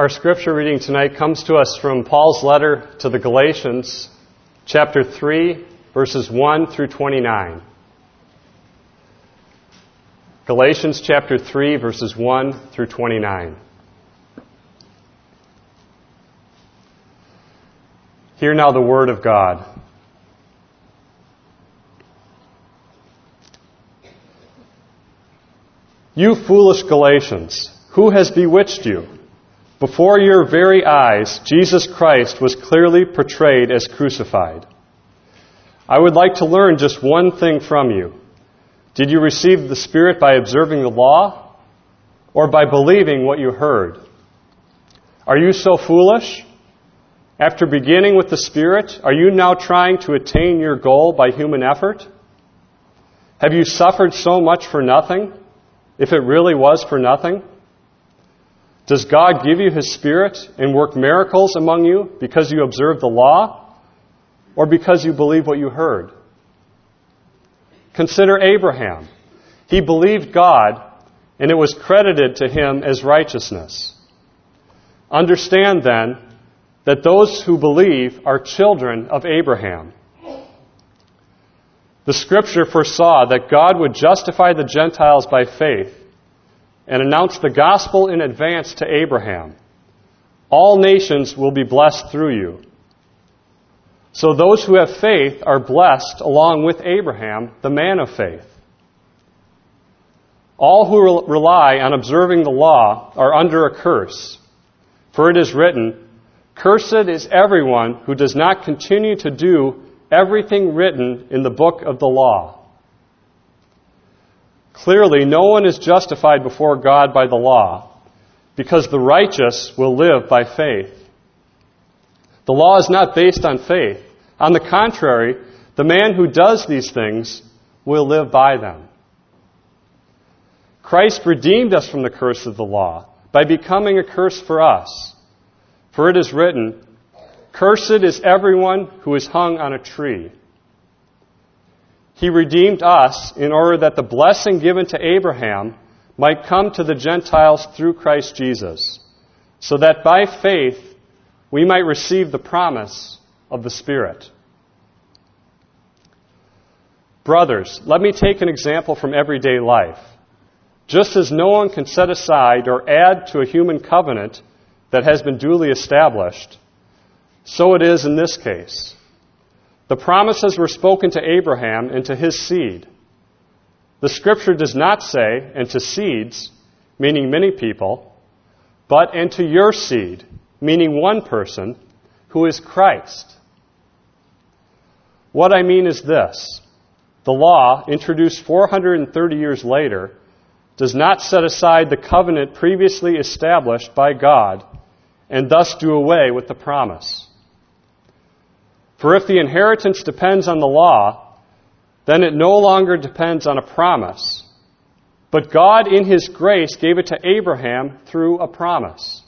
Our scripture reading tonight comes to us from Paul's letter to the Galatians, chapter 3, verses 1 through 29. Galatians chapter 3, verses 1 through 29. Hear now the word of God. You foolish Galatians, who has bewitched you? Before your very eyes, Jesus Christ was clearly portrayed as crucified. I would like to learn just one thing from you. Did you receive the Spirit by observing the law, or by believing what you heard? Are you so foolish? After beginning with the Spirit, are you now trying to attain your goal by human effort? Have you suffered so much for nothing, if it really was for nothing? Does God give you His Spirit and work miracles among you because you observe the law, or because you believe what you heard? Consider Abraham. He believed God, and it was credited to him as righteousness. Understand, then, that those who believe are children of Abraham. The Scripture foresaw that God would justify the Gentiles by faith and announce the gospel in advance to Abraham. All nations will be blessed through you. So those who have faith are blessed along with Abraham, the man of faith. All who rely on observing the law are under a curse. For it is written, "Cursed is everyone who does not continue to do everything written in the book of the law." Clearly, no one is justified before God by the law, because the righteous will live by faith. The law is not based on faith. On the contrary, the man who does these things will live by them. Christ redeemed us from the curse of the law by becoming a curse for us. For it is written, "Cursed is everyone who is hung on a tree." He redeemed us in order that the blessing given to Abraham might come to the Gentiles through Christ Jesus, so that by faith we might receive the promise of the Spirit. Brothers, let me take an example from everyday life. Just as no one can set aside or add to a human covenant that has been duly established, so it is in this case. The promises were spoken to Abraham and to his seed. The Scripture does not say, "and to seeds," meaning many people, but "and to your seed," meaning one person, who is Christ. What I mean is this. The law, introduced 430 years later, does not set aside the covenant previously established by God and thus do away with the promise. For if the inheritance depends on the law, then it no longer depends on a promise. But God, in His grace, gave it to Abraham through a promise.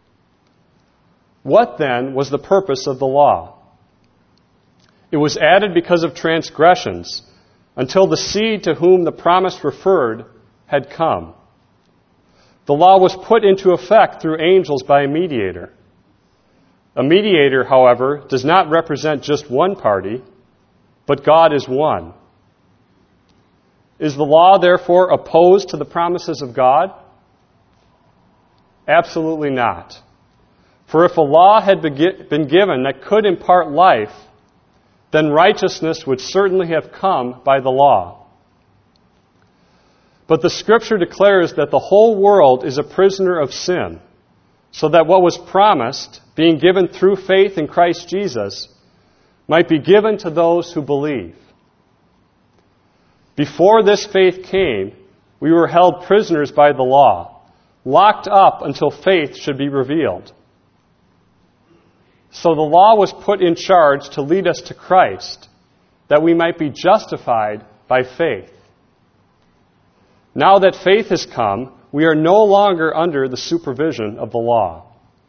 What then was the purpose of the law? It was added because of transgressions, until the seed to whom the promise referred had come. The law was put into effect through angels by a mediator. A mediator, however, does not represent just one party, but God is one. Is the law, therefore, opposed to the promises of God? Absolutely not. For if a law had been given that could impart life, then righteousness would certainly have come by the law. But the Scripture declares that the whole world is a prisoner of sin, so that what was promised, being given through faith in Christ Jesus, might be given to those who believe. Before this faith came, we were held prisoners by the law, locked up until faith should be revealed. So the law was put in charge to lead us to Christ, that we might be justified by faith. Now that faith has come, we are no longer under the supervision of the law.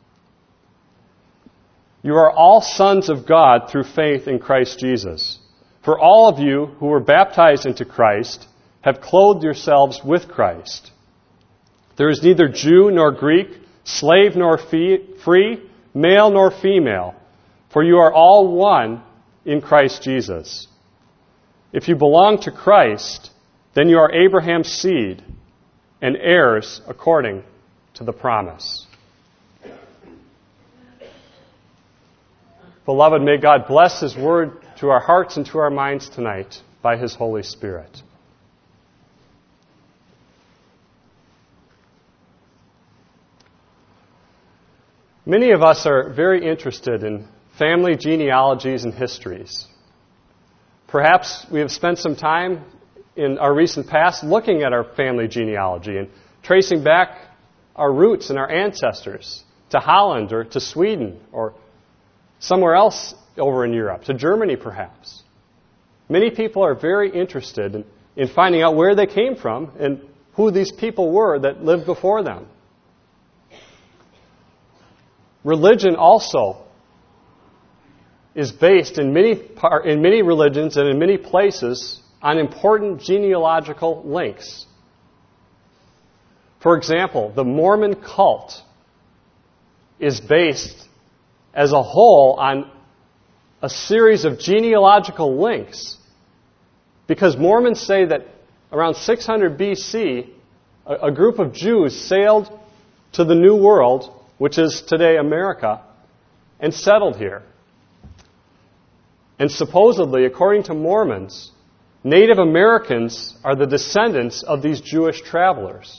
You are all sons of God through faith in Christ Jesus. For all of you who were baptized into Christ have clothed yourselves with Christ. There is neither Jew nor Greek, slave nor free, male nor female, for you are all one in Christ Jesus. If you belong to Christ, then you are Abraham's seed and heirs according to the promise. Beloved, may God bless His Word to our hearts and to our minds tonight by His Holy Spirit. Many of us are very interested in family genealogies and histories. Perhaps we have spent some time in our recent past looking at our family genealogy and tracing back our roots and our ancestors to Holland or to Sweden or somewhere else over in Europe, to Germany perhaps. Many people are very interested in finding out where they came from and who these people were that lived before them. Religion also is based in many religions and in many places on important genealogical links. For example, the Mormon cult is based as a whole on a series of genealogical links, because Mormons say that around 600 BC, a group of Jews sailed to the New World, which is today America, and settled here. And supposedly, according to Mormons, Native Americans are the descendants of these Jewish travelers.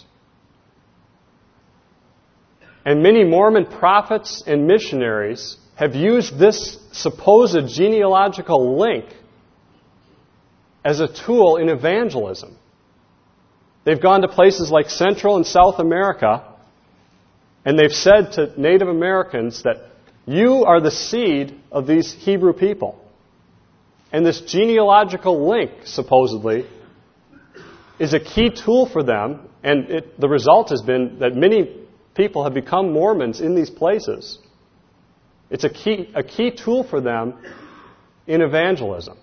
And many Mormon prophets and missionaries have used this supposed genealogical link as a tool in evangelism. They've gone to places like Central and South America, and they've said to Native Americans that you are the seed of these Hebrew people. And this genealogical link, supposedly, is a key tool for them, and the result has been that many people have become Mormons in these places. It's a key tool for them in evangelism.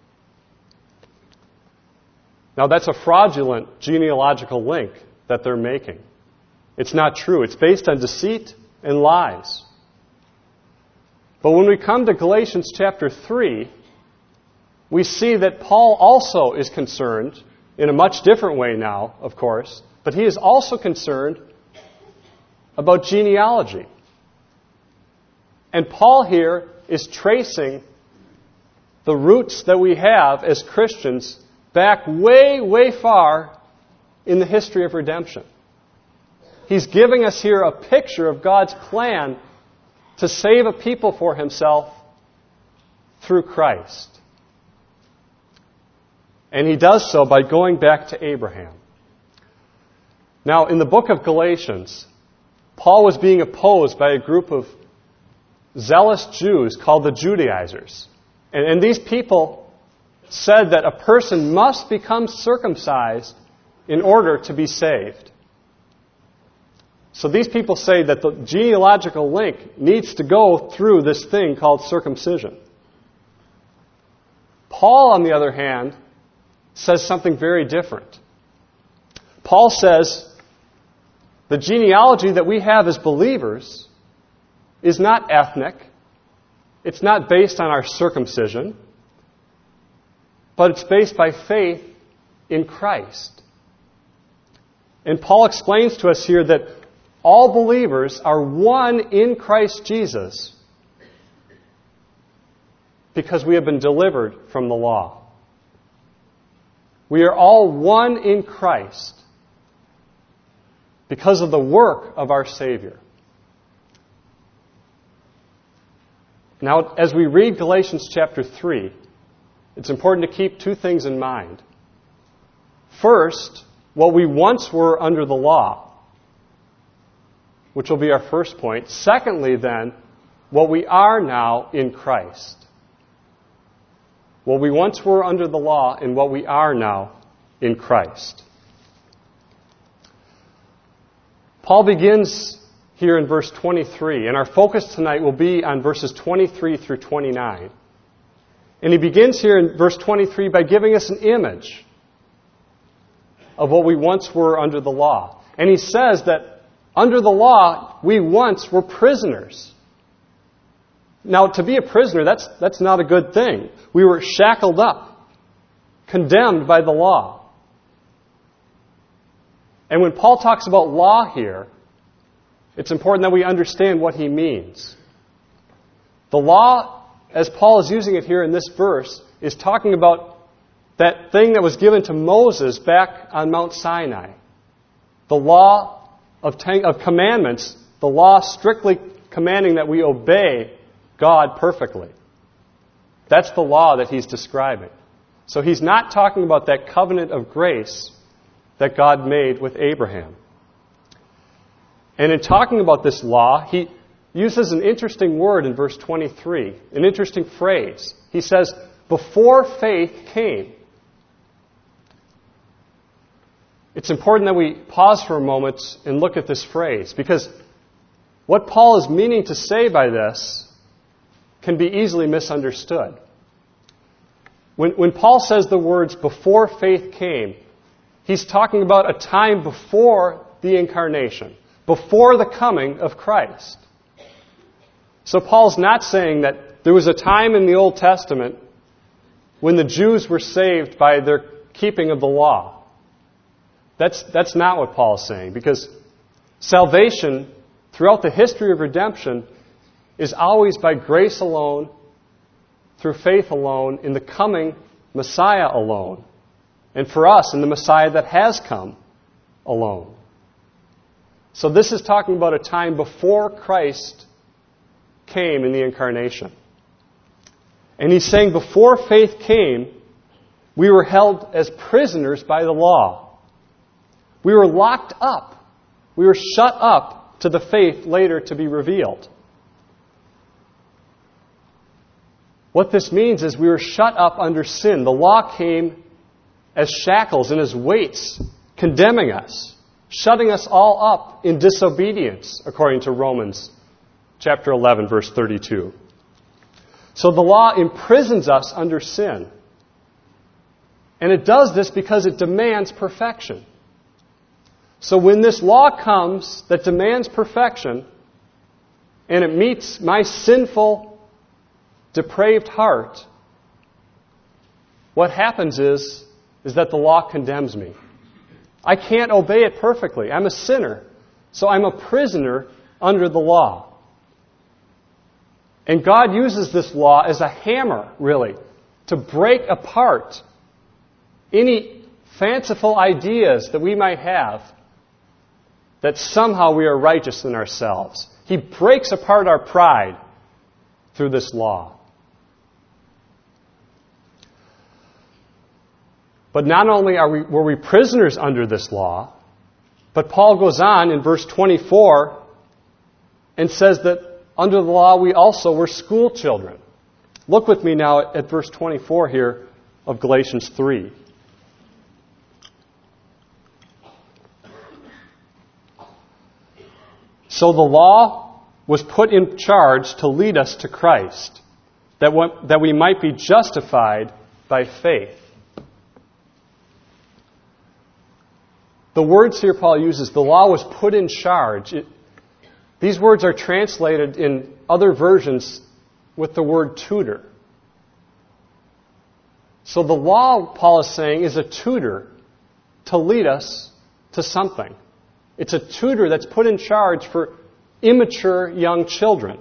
Now, that's a fraudulent genealogical link that they're making. It's not true. It's based on deceit and lies. But when we come to Galatians chapter 3, we see that Paul also is concerned, in a much different way now, of course, but he is also concerned about genealogy. And Paul here is tracing the roots that we have as Christians back way, way far in the history of redemption. He's giving us here a picture of God's plan to save a people for Himself through Christ. And He does so by going back to Abraham. Now, in the book of Galatians, Paul was being opposed by a group of zealous Jews called the Judaizers. And these people said that a person must become circumcised in order to be saved. So these people say that the genealogical link needs to go through this thing called circumcision. Paul, on the other hand, says something very different. Paul says the genealogy that we have as believers is not ethnic. It's not based on our circumcision, but it's based by faith in Christ. And Paul explains to us here that all believers are one in Christ Jesus because we have been delivered from the law. We are all one in Christ because of the work of our Savior. Now, as we read Galatians chapter 3, it's important to keep two things in mind. First, what we once were under the law, which will be our first point. Secondly, then, what we are now in Christ. What we once were under the law and what we are now in Christ. Paul begins here in verse 23, and our focus tonight will be on verses 23 through 29. And he begins here in verse 23 by giving us an image of what we once were under the law. And he says that Under the law, we once were prisoners. Now, to be a prisoner, that's not a good thing. We were shackled up, condemned by the law. And when Paul talks about law here, it's important that we understand what he means. The law, as Paul is using it here in this verse, is talking about that thing that was given to Moses back on Mount Sinai. The law of commandments, the law strictly commanding that we obey God perfectly. That's the law that he's describing. So he's not talking about that covenant of grace that God made with Abraham. And in talking about this law, he uses an interesting word in verse 23, an interesting phrase. He says, before faith came. It's important that we pause for a moment and look at this phrase, because what Paul is meaning to say by this can be easily misunderstood. When Paul says the words, before faith came, he's talking about a time before the incarnation, before the coming of Christ. So Paul's not saying that there was a time in the Old Testament when the Jews were saved by their keeping of the law. That's not what Paul is saying, because salvation throughout the history of redemption is always by grace alone, through faith alone, in the coming Messiah alone. And for us, in the Messiah that has come alone. So this is talking about a time before Christ came in the incarnation. And he's saying before faith came, we were held as prisoners by the law. We were locked up. We were shut up to the faith later to be revealed. What this means is we were shut up under sin. The law came as shackles and as weights, condemning us, shutting us all up in disobedience, according to Romans chapter 11, verse 32. So the law imprisons us under sin. And it does this because it demands perfection. So when this law comes that demands perfection, and it meets my sinful, depraved heart, what happens is that the law condemns me. I can't obey it perfectly. I'm a sinner. So I'm a prisoner under the law. And God uses this law as a hammer, really, to break apart any fanciful ideas that we might have that somehow we are righteous in ourselves. He breaks apart our pride through this law. But not only were we prisoners under this law, but Paul goes on in verse 24 and says that under the law we also were school children. Look with me now at verse 24 here of Galatians 3. So the law was put in charge to lead us to Christ, that we might be justified by faith. The words here Paul uses, the law was put in charge. These words are translated in other versions with the word tutor. So the law, Paul is saying, is a tutor to lead us to something. It's a tutor that's put in charge for immature young children.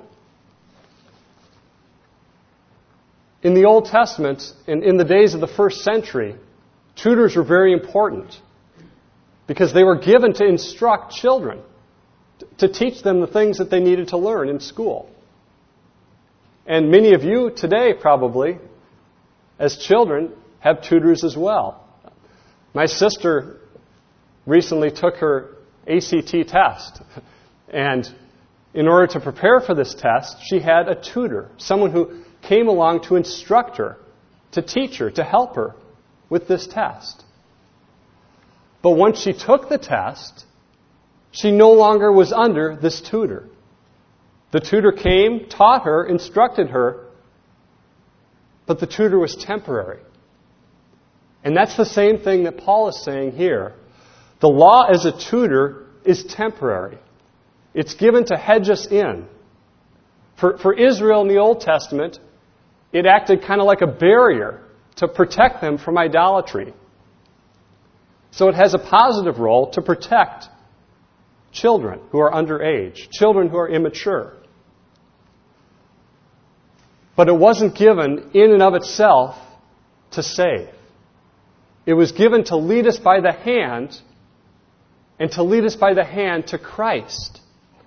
In the Old Testament, in the days of the first century, tutors were very important because they were given to instruct children, to teach them the things that they needed to learn in school. And many of you today, probably, as children, have tutors as well. My sister recently took her ACT test. And in order to prepare for this test, she had a tutor, someone who came along to instruct her, to teach her, to help her with this test. But once she took the test, she no longer was under this tutor. The tutor came, taught her, instructed her, but the tutor was temporary. And that's the same thing that Paul is saying here. The law as a tutor is temporary. It's given to hedge us in. For Israel in the Old Testament, it acted kind of like a barrier to protect them from idolatry. So it has a positive role to protect children who are underage, children who are immature. But it wasn't given in and of itself to save. It was given to lead us by the hand, and to lead us by the hand to Christ.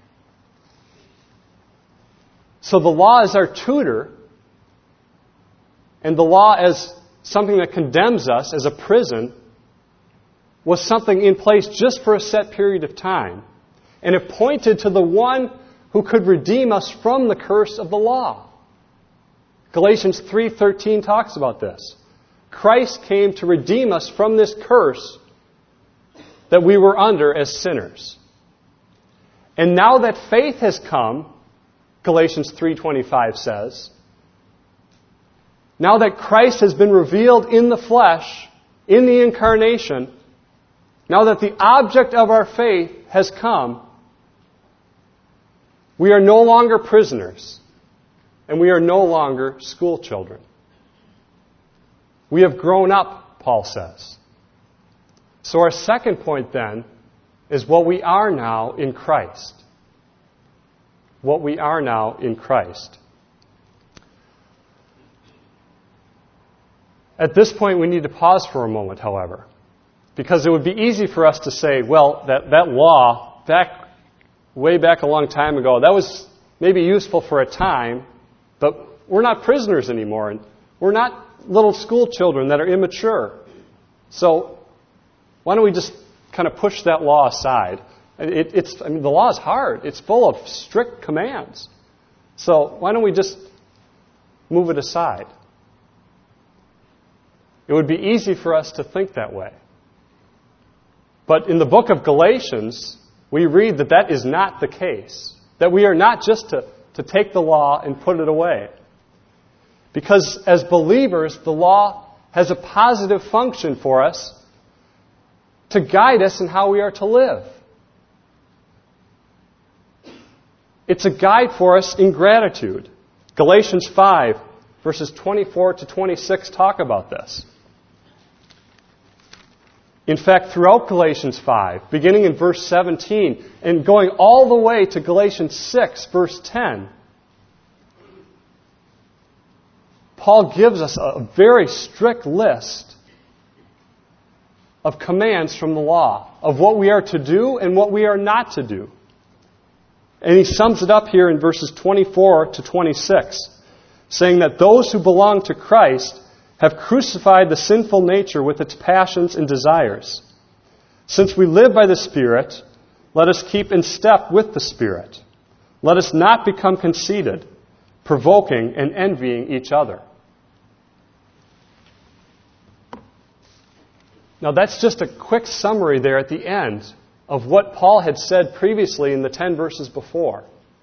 So the law is our tutor, and the law as something that condemns us as a prison was something in place just for a set period of time. And it pointed to the one who could redeem us from the curse of the law. Galatians 3:13 talks about this. Christ came to redeem us from this curse that we were under as sinners. And now that faith has come, Galatians 3:25 says, now that Christ has been revealed in the flesh, in the incarnation, now that the object of our faith has come, we are no longer prisoners, and we are no longer school children. We have grown up, Paul says. So our second point then is what we are now in Christ. What we are now in Christ. At this point, we need to pause for a moment, however, because it would be easy for us to say, well, that law, way back a long time ago, that was maybe useful for a time, but we're not prisoners anymore, and we're not little school children that are immature. So why don't we just kind of push that law aside? The law is hard. It's full of strict commands. So why don't we just move it aside? It would be easy for us to think that way. But in the book of Galatians, we read that is not the case. That we are not just to take the law and put it away. Because as believers, the law has a positive function for us to guide us in how we are to live. It's a guide for us in gratitude. Galatians 5, verses 24 to 26 talk about this. In fact, throughout Galatians 5, beginning in verse 17 and going all the way to Galatians 6, verse 10, Paul gives us a very strict list of commands from the law, of what we are to do and what we are not to do. And he sums it up here in verses 24 to 26, saying that those who belong to Christ have crucified the sinful nature with its passions and desires. Since we live by the Spirit, let us keep in step with the Spirit. Let us not become conceited, provoking and envying each other. Now that's just a quick summary there at the end of what Paul had said previously in the 10 verses before.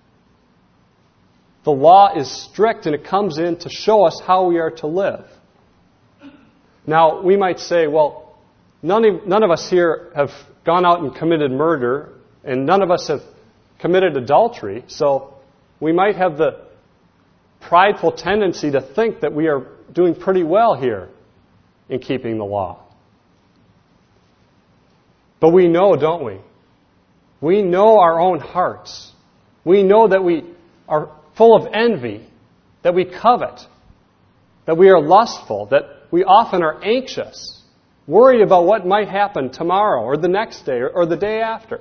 The law is strict and it comes in to show us how we are to live. Now, we might say, well, none of us here have gone out and committed murder, and none of us have committed adultery, so we might have the prideful tendency to think that we are doing pretty well here in keeping the law. But we know, don't we? We know our own hearts. We know that we are full of envy, that we covet, that we are lustful, that we often are anxious, worried about what might happen tomorrow or the next day or the day after.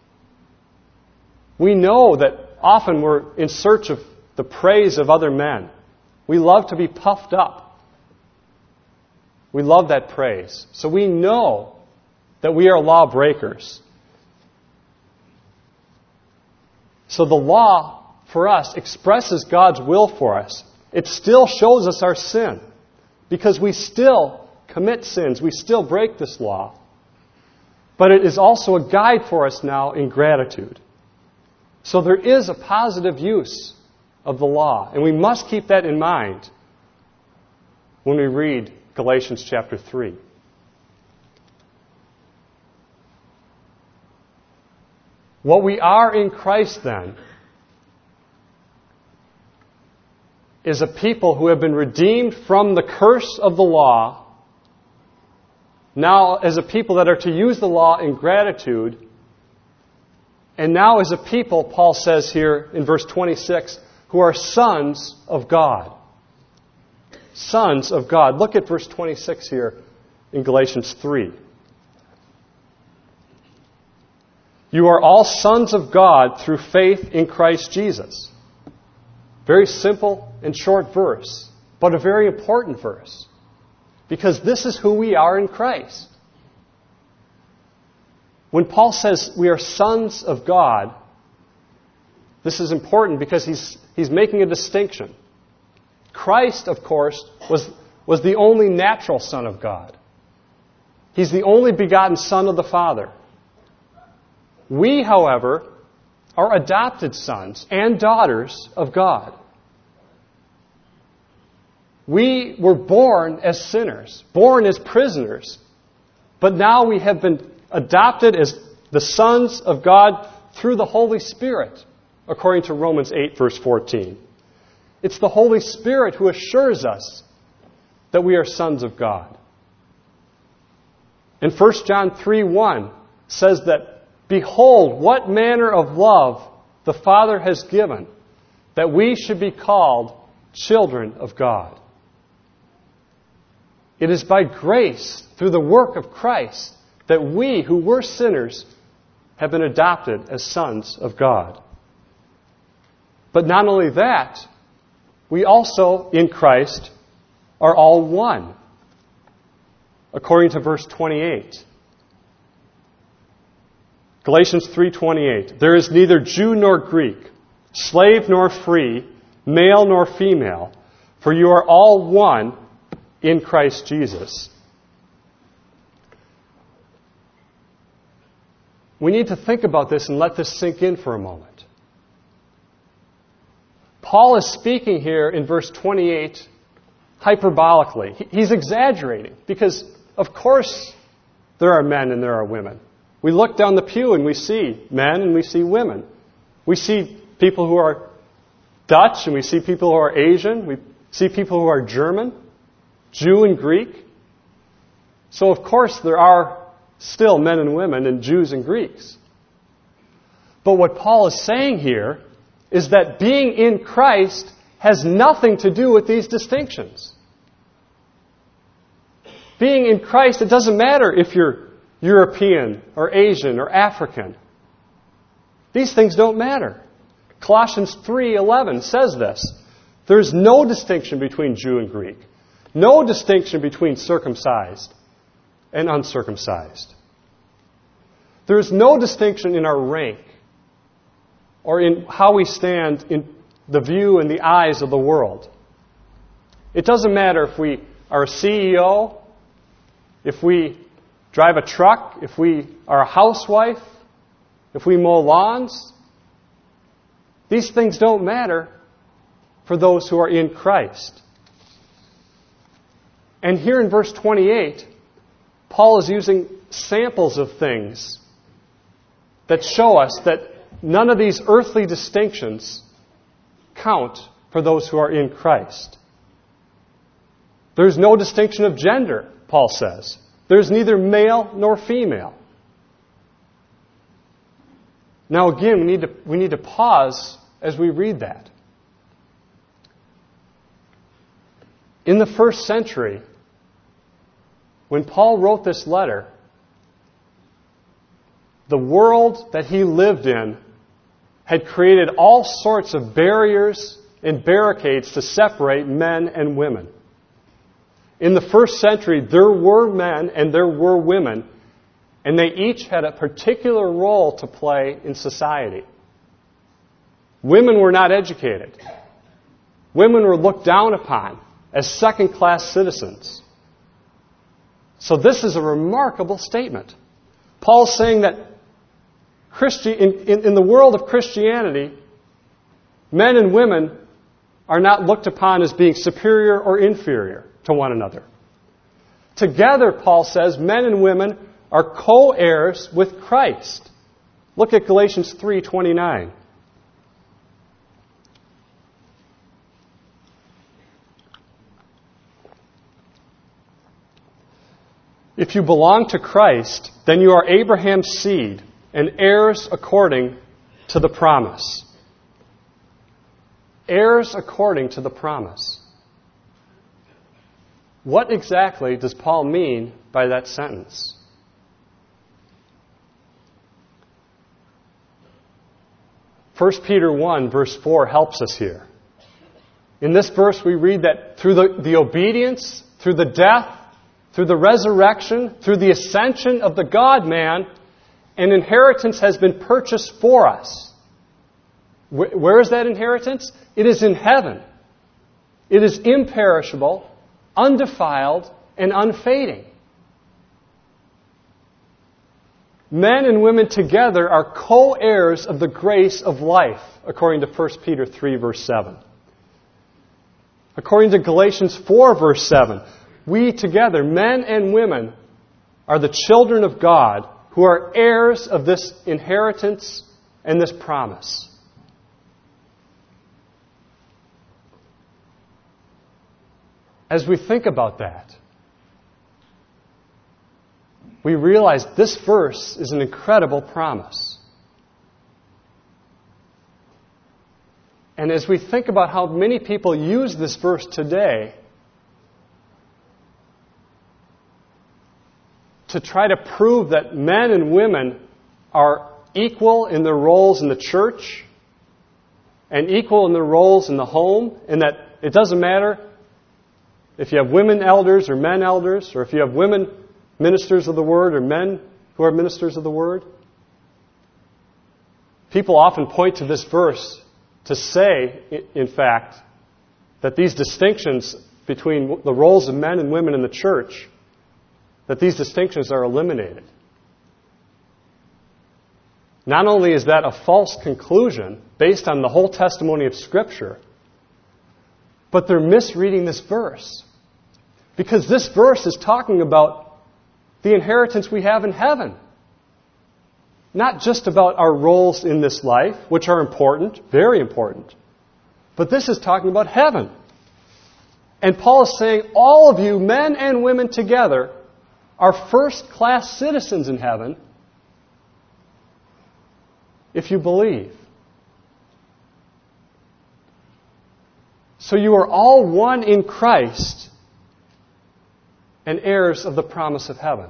We know that often we're in search of the praise of other men. We love to be puffed up. We love that praise. So we know that we are lawbreakers. So the law, for us, expresses God's will for us. It still shows us our sin. Because we still commit sins. We still break this law. But it is also a guide for us now in gratitude. So there is a positive use of the law. And we must keep that in mind when we read Galatians chapter 3. What we are in Christ, then, is a people who have been redeemed from the curse of the law, now as a people that are to use the law in gratitude, and now as a people, Paul says here in verse 26, who are sons of God. Sons of God. Look at verse 26 here in Galatians 3. You are all sons of God through faith in Christ Jesus. Very simple and short verse, but a very important verse. Because this is who we are in Christ. When Paul says we are sons of God, this is important because he's making a distinction. Christ, of course, was the only natural Son of God. He's the only begotten Son of the Father. We, however, are adopted sons and daughters of God. We were born as sinners, born as prisoners, but now we have been adopted as the sons of God through the Holy Spirit, according to Romans 8, verse 14. It's the Holy Spirit who assures us that we are sons of God. And 1 John 3:1 says that, behold, what manner of love the Father has given, that we should be called children of God. It is by grace, through the work of Christ, that we, who were sinners, have been adopted as sons of God. But not only that, we also, in Christ, are all one, according to verse 28. Galatians 3:28. There is neither Jew nor Greek, slave nor free, male nor female, for you are all one in Christ Jesus. We need to think about this and let this sink in for a moment. Paul is speaking here in verse 28 hyperbolically. He's exaggerating because, of course, there are men and there are women. We look down the pew and we see men and we see women. We see people who are Dutch and we see people who are Asian. We see people who are German, Jew and Greek. So, of course, there are still men and women and Jews and Greeks. But what Paul is saying here is that being in Christ has nothing to do with these distinctions. Being in Christ, it doesn't matter if you're European or Asian or African. These things don't matter. Colossians 3:11 says this. There's no distinction between Jew and Greek. No distinction between circumcised and uncircumcised. There is no distinction in our rank or in how we stand in the view and the eyes of the world. It doesn't matter if we are a CEO, if we drive a truck, if we are a housewife, if we mow lawns. These things don't matter for those who are in Christ. And here in verse 28, Paul is using samples of things that show us that none of these earthly distinctions count for those who are in Christ. There's no distinction of gender, Paul says. There's neither male nor female. Now again, we need to pause as we read that. In the first century, when Paul wrote this letter, the world that he lived in had created all sorts of barriers and barricades to separate men and women. In the first century, there were men and there were women, and they each had a particular role to play in society. Women were not educated. Women were looked down upon as second-class citizens. So this is a remarkable statement. Paul's saying that in the world of Christianity, men and women are not looked upon as being superior or inferior to one another. Together, Paul says, men and women are co-heirs with Christ. Look at Galatians 3:29. If you belong to Christ, then you are Abraham's seed and heirs according to the promise. Heirs according to the promise. What exactly does Paul mean by that sentence? First Peter 1, verse 4 helps us here. In this verse we read that through the obedience, through the death, through the resurrection, through the ascension of the God-man, an inheritance has been purchased for us. Where is that inheritance? It is in heaven. It is imperishable, undefiled, and unfading. Men and women together are co-heirs of the grace of life, according to 1 Peter 3, verse 7. According to Galatians 4, verse 7, we together, men and women, are the children of God who are heirs of this inheritance and this promise. As we think about that, we realize this verse is an incredible promise. And as we think about how many people use this verse today to try to prove that men and women are equal in their roles in the church and equal in their roles in the home, and that it doesn't matter if you have women elders or men elders, or if you have women ministers of the Word or men who are ministers of the Word. People often point to this verse to say, in fact, that these distinctions between the roles of men and women in the church, that these distinctions are eliminated. Not only is that a false conclusion based on the whole testimony of Scripture, but they're misreading this verse. Because this verse is talking about the inheritance we have in heaven. Not just about our roles in this life, which are important, very important. But this is talking about heaven. And Paul is saying, all of you, men and women together, are first-class citizens in heaven if you believe. So you are all one in Christ and heirs of the promise of heaven.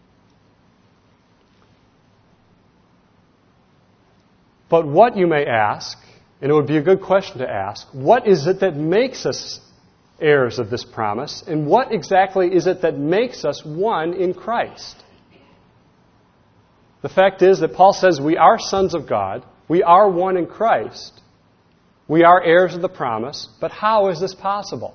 But what, you may ask, and it would be a good question to ask, what is it that makes us heirs of this promise? And what exactly is it that makes us one in Christ? The fact is that Paul says we are sons of God, we are one in Christ, we are heirs of the promise, but how is this possible?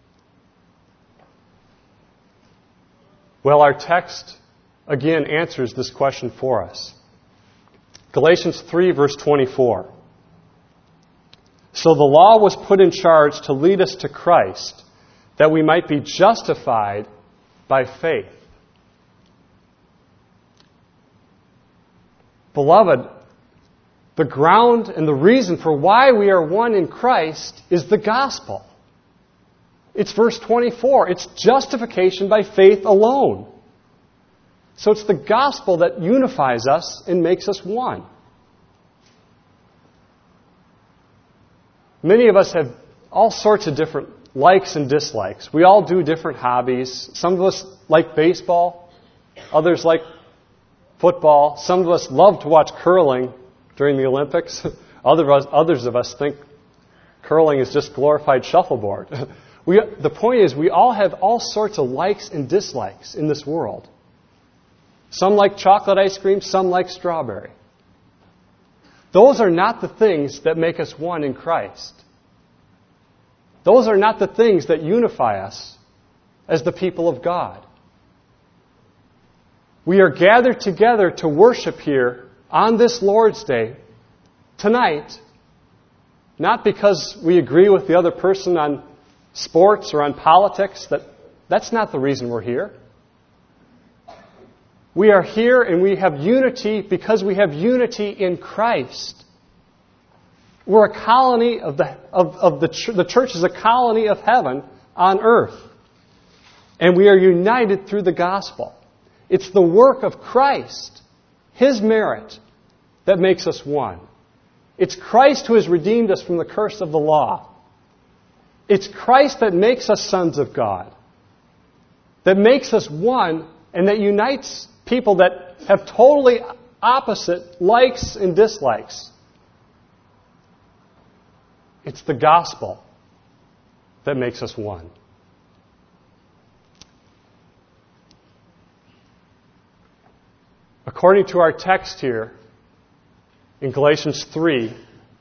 Well, our text again answers this question for us. Galatians 3, verse 24. So the law was put in charge to lead us to Christ, that we might be justified by faith. Beloved, the ground and the reason for why we are one in Christ is the gospel. It's verse 24. It's justification by faith alone. So it's the gospel that unifies us and makes us one. Many of us have all sorts of different likes and dislikes. We all do different hobbies. Some of us like baseball. Others like football. Some of us love to watch curling during the Olympics. Others of us think curling is just glorified shuffleboard. The point is, we all have all sorts of likes and dislikes in this world. Some like chocolate ice cream, some like strawberry. Those are not the things that make us one in Christ. Those are not the things that unify us as the people of God. We are gathered together to worship here on this Lord's Day, tonight, not because we agree with the other person on sports or on politics. That's not the reason we're here. We are here and we have unity because we have unity in Christ. We're a colony the church is a colony of heaven on earth. And we are united through the gospel. It's the work of Christ, His merit, that makes us one. It's Christ who has redeemed us from the curse of the law. It's Christ that makes us sons of God, that makes us one, and that unites people that have totally opposite likes and dislikes. It's the gospel that makes us one. According to our text here, in Galatians 3,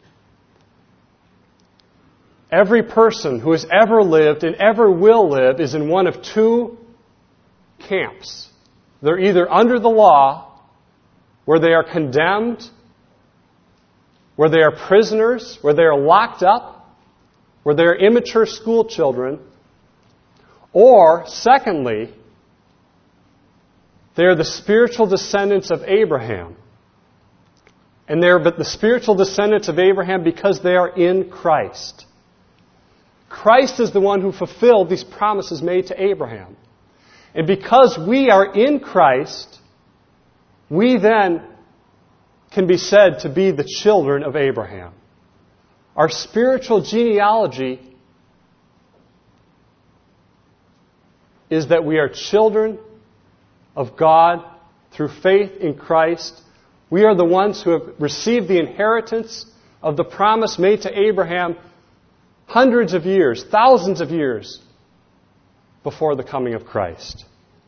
every person who has ever lived and ever will live is in one of two camps. They're either under the law, where they are condemned, where they are prisoners, where they are locked up, where they are immature school children, or, secondly, they are the spiritual descendants of Abraham. And they're the spiritual descendants of Abraham because they are in Christ. Christ is the one who fulfilled these promises made to Abraham. And because we are in Christ, we then can be said to be the children of Abraham. Our spiritual genealogy is that we are children of God through faith in Christ. We are the ones who have received the inheritance of the promise made to Abraham hundreds of years, thousands of years before the coming of Christ.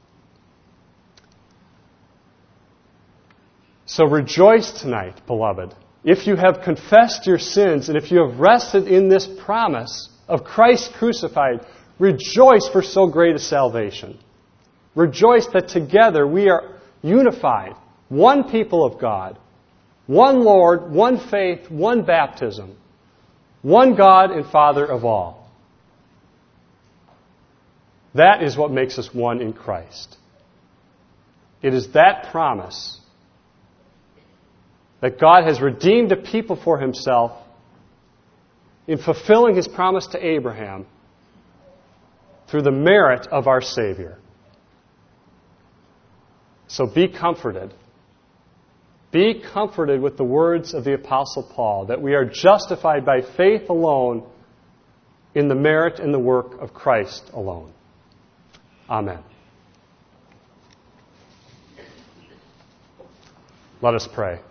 So rejoice tonight, beloved, if you have confessed your sins and if you have rested in this promise of Christ crucified. Rejoice for so great a salvation. Rejoice that together we are unified, one people of God, one Lord, one faith, one baptism, one God and Father of all. That is what makes us one in Christ. It is that promise that God has redeemed a people for Himself in fulfilling His promise to Abraham through the merit of our Savior. So be comforted. Be comforted with the words of the Apostle Paul, that we are justified by faith alone in the merit and the work of Christ alone. Amen. Let us pray.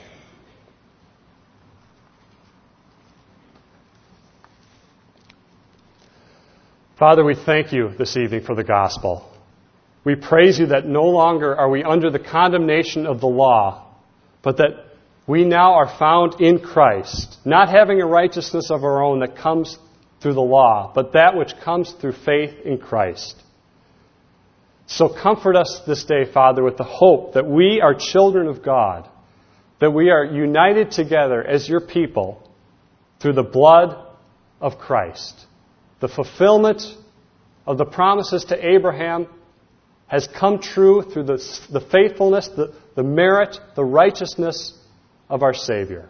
Father, we thank You this evening for the gospel. We praise You that no longer are we under the condemnation of the law, but that we now are found in Christ, not having a righteousness of our own that comes through the law, but that which comes through faith in Christ. So comfort us this day, Father, with the hope that we are children of God, that we are united together as Your people through the blood of Christ. The fulfillment of the promises to Abraham has come true through the faithfulness, the merit, the righteousness of our Savior.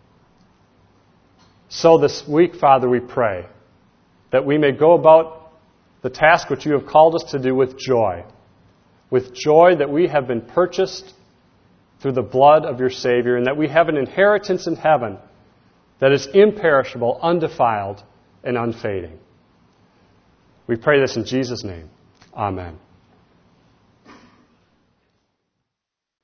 So this week, Father, we pray that we may go about the task which You have called us to do with joy that we have been purchased through the blood of Your Savior, and that we have an inheritance in heaven that is imperishable, undefiled, and unfading. We pray this in Jesus' name. Amen.